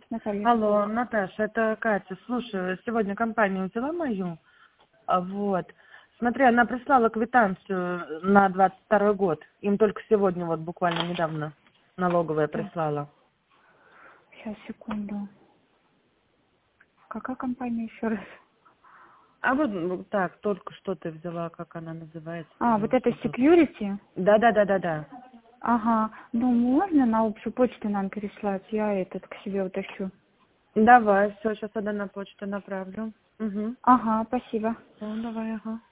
Наталья. Алло, Наташа, это Катя. Слушай, сегодня компания взяла мою. Вот. Смотри, она прислала квитанцию на 22 год. Им только сегодня, вот буквально недавно, налоговая прислала. Сейчас, секунду. Какая компания еще раз? А вот так, только что ты взяла, как она называется? Вот это security? Да. Ага. Ну, можно на общую почту нам переслать? Я этот к себе утащу. Давай, все, сейчас тогда на почту направлю. Угу. Ага, спасибо. Ну, давай, ага.